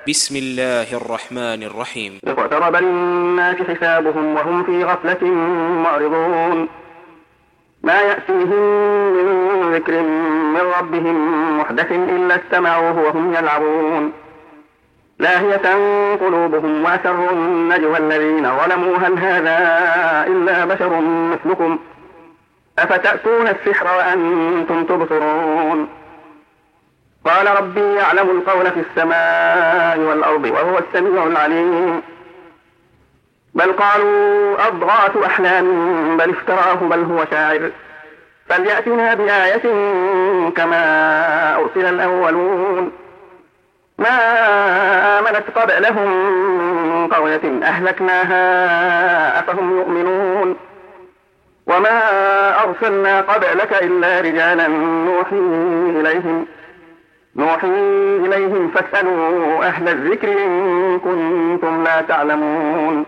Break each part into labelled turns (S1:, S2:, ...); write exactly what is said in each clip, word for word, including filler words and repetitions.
S1: بسم الله الرحمن الرحيم.
S2: اقترب للناس حسابهم وهم في غفلة معرضون ما يأتيهم من ذكر من ربهم محدث إلا استمعوه وهم يلعبون لاهية قلوبهم وأسروا النجوى الذين ظلموا هل هذا إلا بشر مثلكم أفتأتون السحر وأنتم تبصرون قال ربي يعلم القول في السماء والأرض وهو السميع العليم بل قالوا أضغاث أحلام بل افتراه بل هو شاعر فليأتنا بآية كما أرسل الأولون ما آمنت قبلهم من قرية أهلكناها أفهم يؤمنون وما أرسلنا قبلك إلا رجالا نوحي إليهم نوحي إليهم فاسألوا أهل الذكر إن كنتم لا تعلمون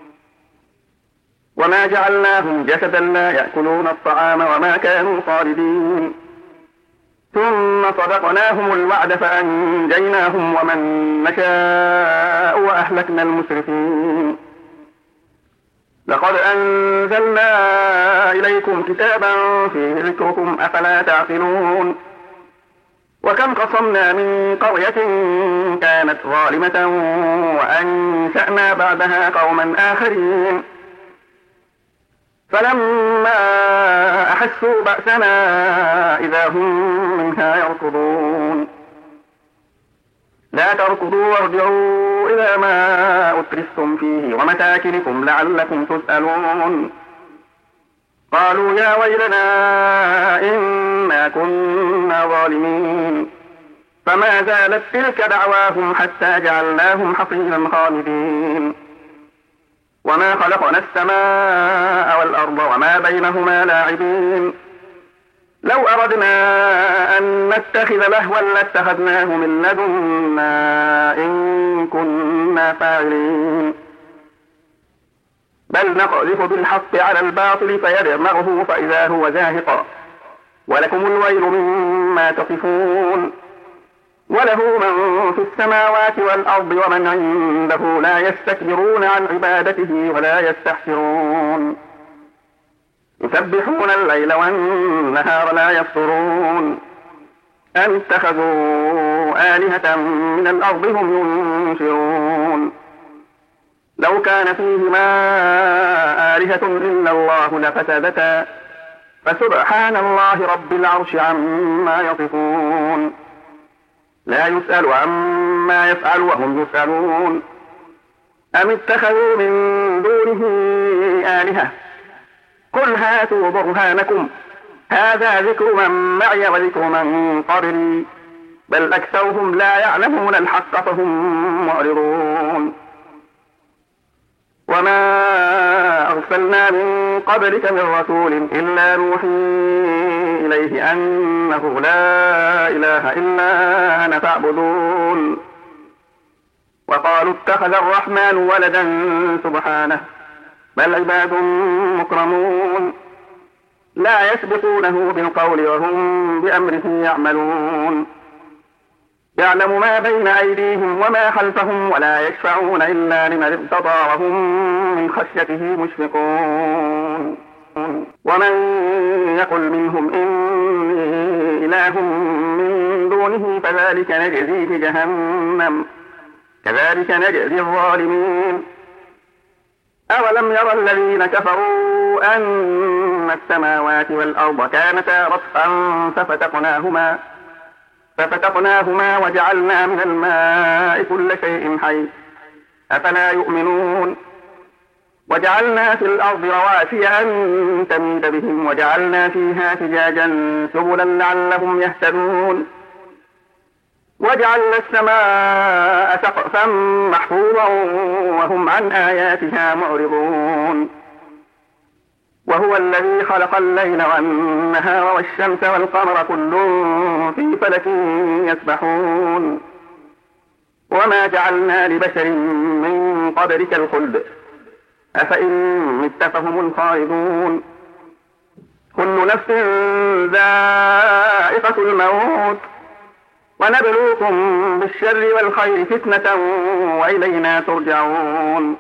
S2: وما جعلناهم جسدا لا يأكلون الطعام وما كانوا خالدين ثم صدقناهم الوعد فأنجيناهم ومن نشاء وأهلكنا المسرفين لقد أنزلنا إليكم كتابا فيه ذكركم أفلا تعقلون وكم قصمنا من قرية كانت ظالمة وأنشأنا بعدها قوما آخرين فلما أحسوا بأسنا إذا هم منها يركضون لا تركضوا وارجعوا إلى ما أترفتم فيه ومساكنكم لعلكم تسألون قالوا يا ويلنا إنا كنا ظالمين فما زالت تلك دعواهم حتى جعلناهم حصيدا خامدين وما خلقنا السماء والأرض وما بينهما لاعبين لو أردنا أن نتخذ لهوا لاتخذناه من لدنا إن كنا فاعلين بل نقذف بالحق على الباطل فيدمغه فإذا هو زاهق ولكم الويل مما تصفون وله من في السماوات والأرض ومن عنده لا يستكبرون عن عبادته ولا يستحسرون يسبحون الليل والنهار لا يفطرون أم اتخذوا آلهة من الأرض هم ينشرون لو كان فيهما آلهة إلا الله لفسدتا فسبحان الله رب العرش عما يصفون لا يسأل عما يفعل وهم يسألون أم اتخذوا من دونه آلهة قل هاتوا برهانكم هذا ذكر من معي وذكر من قبلي بل أكثرهم لا يعلمون الحق فهم معرضون وما أرسلنا من قبلك من رسول إلا نوحي إليه أنه لا إله إلا أنا فاعبدون وقالوا اتخذ الرحمن ولدا سبحانه بل عباد مكرمون لا يسبقونه بالقول وهم بأمره يعملون يعلم ما بين أيديهم وما خلفهم ولا يشفعون إلا لمن ارتضى وهم من خشيته مشفقون ومن يقل منهم إني إله من دونه فذلك نجزيه جهنم كذلك نجزي الظالمين أولم يرى الذين كفروا أن السماوات والأرض كانتا رتقا ففتقناهما ففتقناهما وجعلنا من الماء كل شيء حي أفلا يؤمنون وجعلنا في الأرض رواسي أن تميد بهم وجعلنا فيها فجاجا سبلا لعلهم يهتدون وجعلنا السماء سقفا محفوظا وهم عن آياتها معرضون وهو الذي خلق الليل والنهار والشمس والقمر كل في فلك يسبحون وما جعلنا لبشر من قبلك الخلد أفإن مت فهم الخالدون كل نفس ذائقة الموت ونبلوكم بالشر والخير فتنة وإلينا ترجعون.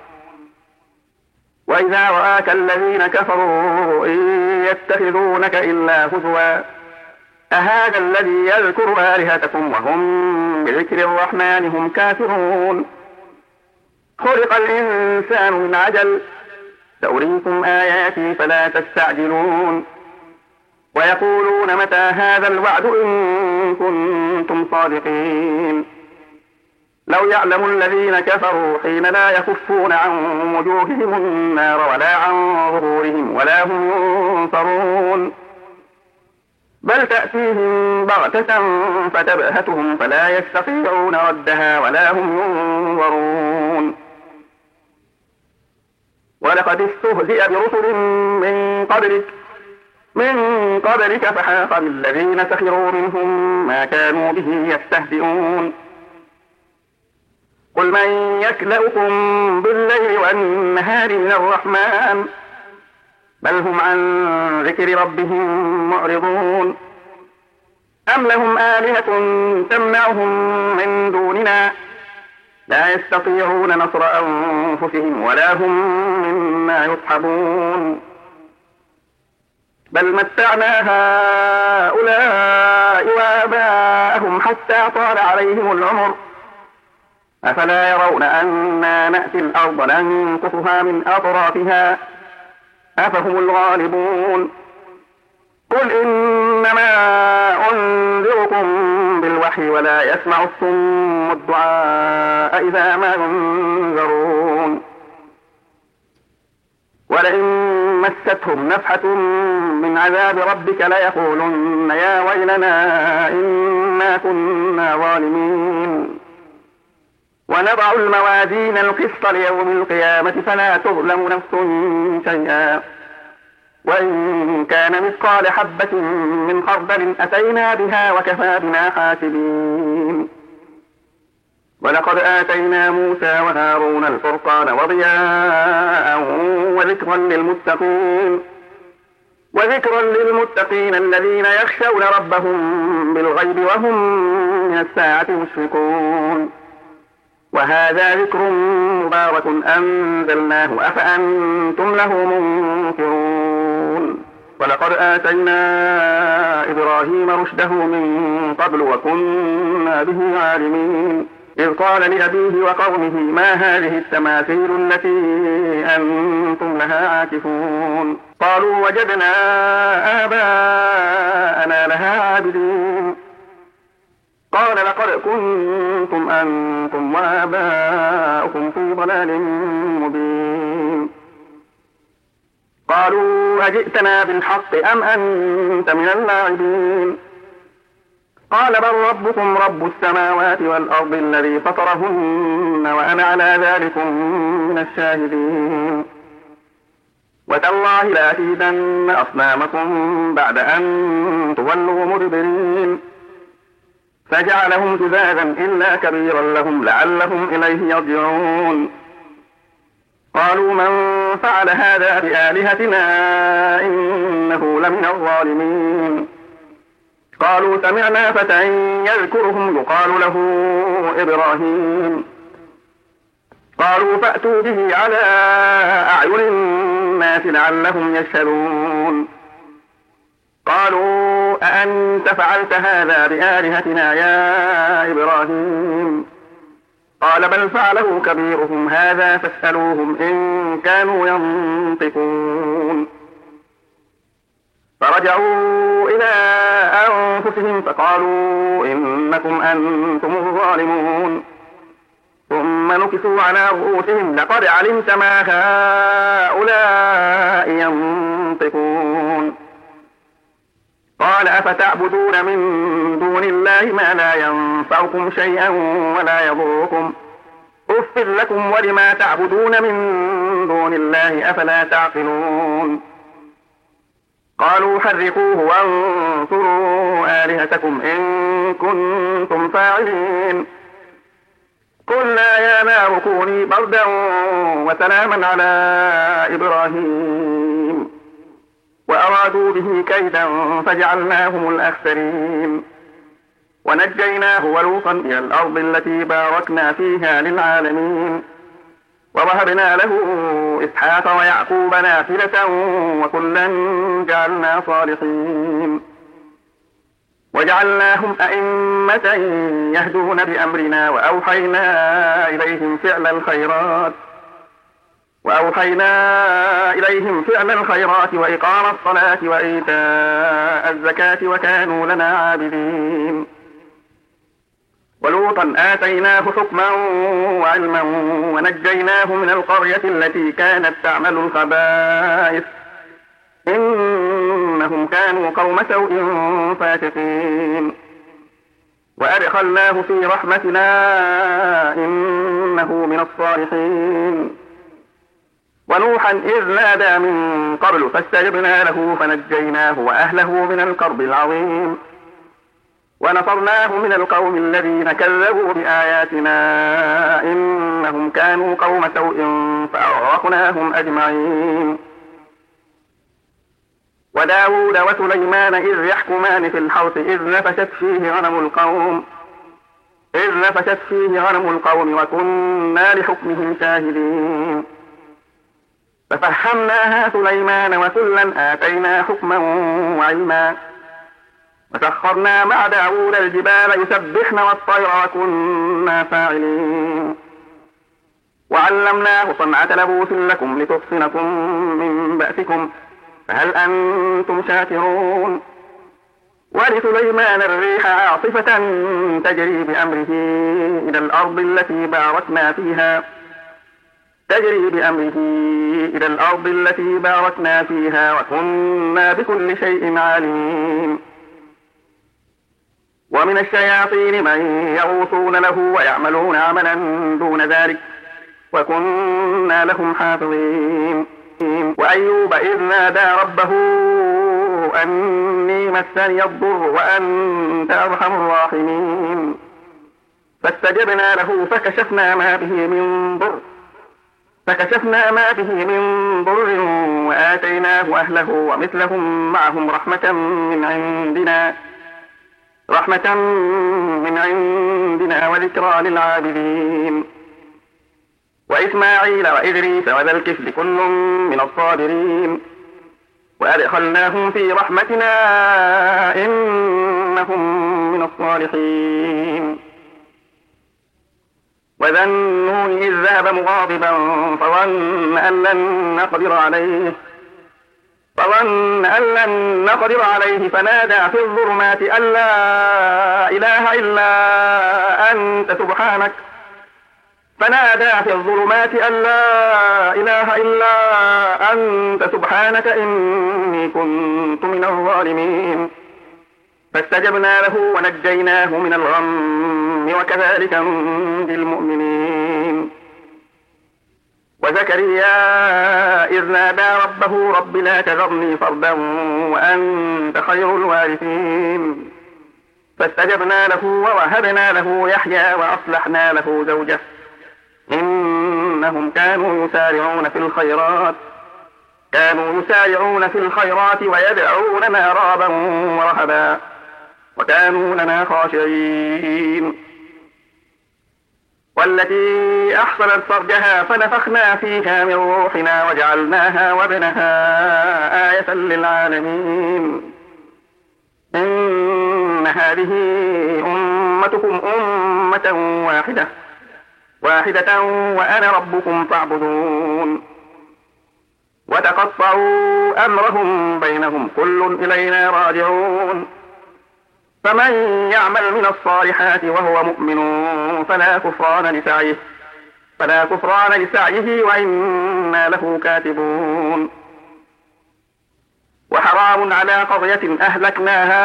S2: وإذا رآك الذين كفروا إن يتخذونك إلا هزوا أهذا الذي يذكر آلهتكم وهم بذكر الرحمن هم كافرون. خلق الإنسان من عجل سأريكم آياتي فلا تستعجلون. ويقولون متى هذا الوعد إن كنتم صادقين. لو يعلم الذين كفروا حين لا يكفون عن وجوههم النار ولا عن ظهورهم ولا هم ينصرون بل تأتيهم بغتة فتبهتهم فلا يستطيعون ردها ولا هم ينظرون. ولقد استهزئ برسل من قبلك من قبلك فحاق بالذين سخروا منهم ما كانوا به يستهزئون. قل من يكلؤكم بالليل والنهار من الرحمن بل هم عن ذكر ربهم معرضون. أم لهم آلهة تمنعهم من دوننا لا يستطيعون نصر أنفسهم ولا هم منا يصحبون. بل متعنا هؤلاء وآباءهم حتى طال عليهم العمر أفلا يرون أنا نأتي الأرض ننقصها من أطرافها أفهم الغالبون. قل إنما أنذركم بالوحي ولا يسمع الصم الدعاء إذا ما ينذرون. ولئن مستهم نفحة من عذاب ربك ليقولن يا ويلنا إنا كنا ظالمين. ونضع الموازين القسط ليوم القيامة فلا تظلم نفس شيئا وإن كان مثقال حبة من خردل أتينا بها وكفى بنا حاسبين. ولقد آتينا موسى وهارون الفرقان وضياء وذكرا للمتقين وذكرا للمتقين الذين يخشون ربهم بالغيب وهم من الساعة مشفقون. وهذا ذكر مبارك أنزلناه أفأنتم له منكرون. ولقد آتينا إبراهيم رشده من قبل وكنا به عالمين. إذ قال لأبيه وقومه ما هذه التماثيل التي أنتم لها عاكفون. قالوا وجدنا آباءنا لها عابدين. قال لقد كنتم أنتم وآباؤكم في ضلال مبين. قالوا أجئتنا بالحق أم أنت من اللاعبين. قال بل ربكم رب السماوات والأرض الذي فطرهن وأنا على ذلكم من الشاهدين. وتالله لأكيدن أصنامكم بعد أن تولوا مدبرين. فجعلهم جذاذا إلا كبيرا لهم لعلهم إليه يرجعون. قالوا من فعل هذا بآلهتنا إنه لمن الظالمين. قالوا سمعنا فتى يذكرهم يقال له إبراهيم. قالوا فأتوا به على أعين الناس لعلهم يشهدون. قالوا أأنت فعلت هذا بآلهتنا يا إبراهيم. قال بل فعله كبيرهم هذا فاسألوهم إن كانوا ينطقون. فرجعوا إلى أنفسهم فقالوا إنكم أنتم الظالمون. ثم نكسوا على رؤوسهم لقد علمت ما هؤلاء ينطقون. قال أفتعبدون من دون الله ما لا ينفعكم شيئا ولا يضركم أف لكم ولما تعبدون من دون الله أفلا تعقلون. قالوا حرقوه وانصروا آلهتكم إن كنتم فاعلين. قلنا يا نار كوني بردا وسلاما على إبراهيم وأرادوا به كيدا فجعلناهم الأخسرين. ونجيناه ولوطا إلى الأرض التي باركنا فيها للعالمين ووهبنا له إسحاق ويعقوب نافلة وكلا جعلنا صالحين وجعلناهم أئمة يهدون بأمرنا وأوحينا إليهم فعل الخيرات وأوحينا إليهم فعل الخيرات وإقام الصلاة وإيتاء الزكاة وكانوا لنا عابدين ولوطا آتيناه حكما وعلما ونجيناه من القرية التي كانت تعمل الخبائث إنهم كانوا قوم سوء فاسقين وأدخلناه في رحمتنا إنه من الصالحين ونوحا إذ نادى من قبل فاستجبنا له فنجيناه وأهله من الكرب العظيم ونصرناه من القوم الذين كذبوا بآياتنا إنهم كانوا قوم سوء فأغرقناهم أجمعين وداود وسليمان إذ يحكمان في الحرث إذ نفشت فيه غنم القوم إذ نفشت فيه غنم القوم وكنا لحكمهم شاهدين ففهمناها سليمان وكلا آتينا حكما وعلما وسخرنا مع داود الجبال يسبحن والطير وكنا فاعلين وعلمناه صنعة لبوس لكم لتحصنكم من بأسكم فهل أنتم شاكرون ولسليمان الريح عاصفة تجري بأمره إلى الأرض التي باركنا فيها تجري بأمره إلى الأرض التي باركنا فيها وكنا بكل شيء عالمين ومن الشياطين من يغوصون له ويعملون عملا دون ذلك وكنا لهم حافظين وأيوب إذ نادى ربه أني مسني الضر وأنت أرحم الراحمين فاستجبنا له فكشفنا ما به من ضر فكشفنا ما به من ضر وآتيناه أهله ومثلهم معهم رحمة من عندنا رحمة من عندنا وذكرى للعابدين وإسماعيل وإدريس وذا الكفل كل من الصابرين وأدخلناهم في رحمتنا إنهم من الصالحين وذا النون إذ ذهب مغاضبا فظن أن لن نقدر عليه فظن أن لن نقدر عليه فنادى في الظلمات أن لا إله إلا أنت سبحانك فنادى في الظلمات أن لا إله إلا أنت سبحانك إني كنت من الظالمين فاستجبنا له ونجيناه من الغم وكذلك ننجي المؤمنين وزكريا إذ نادى ربه رب لا تذرني فردا وأنت خير الوارثين فاستجبنا له ووهبنا له يحيى وأصلحنا له زوجه إنهم كانوا يسارعون في الخيرات كانوا يسارعون في الخيرات ويدعوننا رغبا ورهبا وكانوا لنا خاشعين والتي أحصنت فرجها فنفخنا فيها من روحنا وجعلناها وابنها آية للعالمين إن هذه أمتكم أمة واحدة واحدة وأنا ربكم فاعبدون وتقطعوا أمرهم بينهم كل إلينا راجعون فمن يعمل من الصالحات وهو مؤمن فلا كفران لسعيه فلا كفران لسعيه وإنا له كاتبون وحرام على قرية أهلكناها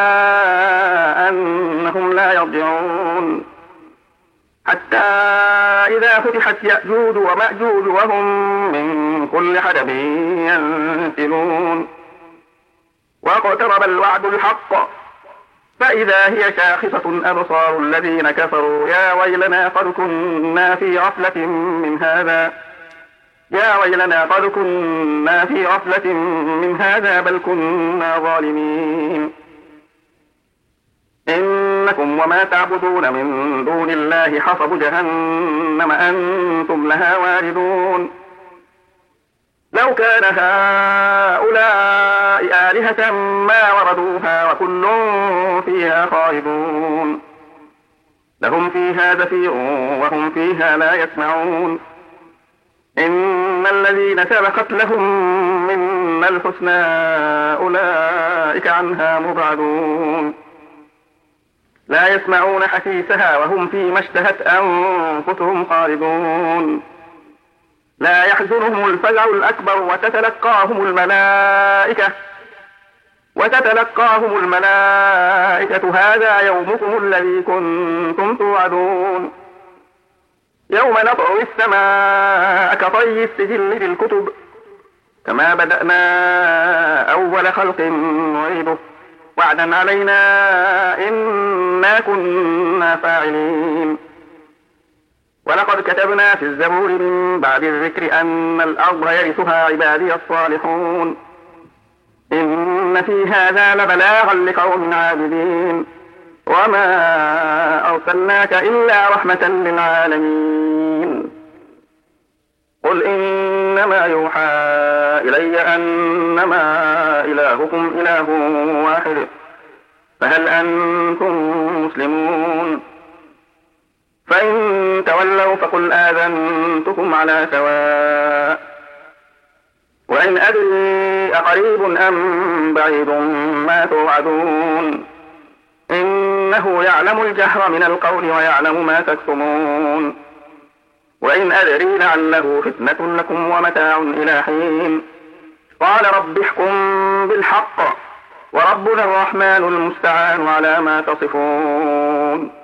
S2: أنهم لا يرجعون حتى إذا فتحت يأجوج ومأجوج وهم من كل حدب ينسلون واقترب الوعد الحق فإذا هي شاخصة أبصار الذين كفروا يا ويلنا قد كنا في غفلة من هذا يا ويلنا قد كنا في غفلة من هذا بل كنا ظالمين إن إنكم وما تعبدون من دون الله حصب جهنم أنتم لها واردون لو كان هؤلاء آلهة ما وردوها وكل فيها خالدون لهم فيها زفير وهم فيها لا يسمعون إن الذين سبقت لهم منا الحسنى أولئك عنها مبعدون لا يسمعون حسيسها وهم فيما اشتهت أنفسهم خالدون لا يحزنهم الفزع الأكبر وتتلقاهم الملائكة وتتلقاهم الملائكة هذا يومكم الذي كنتم توعدون يوم نطوي السماء كطي السجل للكتب كما بدأنا أول خلق نعيده وعدا علينا إنا كنا فاعلين ولقد كتبنا في الزبور من بعد الذكر أن الأرض يرثها عبادي الصالحون إن في هذا لبلاغا لقوم عابدين وما أرسلناك إلا رحمة للعالمين قل إنما يوحى إلي أنما إلهكم إله واحد فهل أنتم مسلمون فإن تولوا فقل آذنتكم على سواء وإن أدري أقريب أم بعيد ما توعدون إنه يعلم الجهر من القول ويعلم ما تكتمون وإن أدري لعله فتنة لكم ومتاع إلى حين قال رب احكم بالحق وربنا الرحمن المستعان على ما تصفون